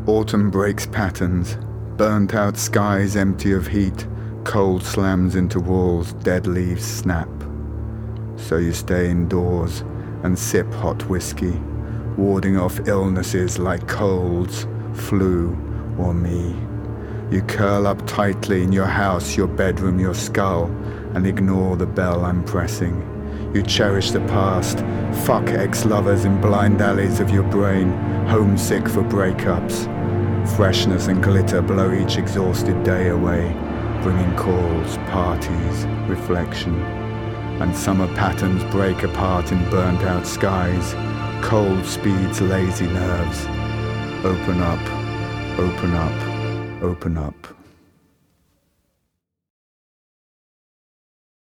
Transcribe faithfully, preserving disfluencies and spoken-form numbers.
Autumn breaks patterns, burnt out skies empty of heat, cold slams into walls, dead leaves snap. So you stay indoors and sip hot whiskey, warding off illnesses like colds, flu, or me. You curl up tightly in your house, your bedroom, your skull, and ignore the bell I'm pressing. You cherish the past, fuck ex-lovers in blind alleys of your brain, homesick for breakups. Freshness and glitter blow each exhausted day away, bringing calls, parties, reflection. And summer patterns break apart in burnt-out skies, cold speeds lazy nerves. Open up, open up, open up.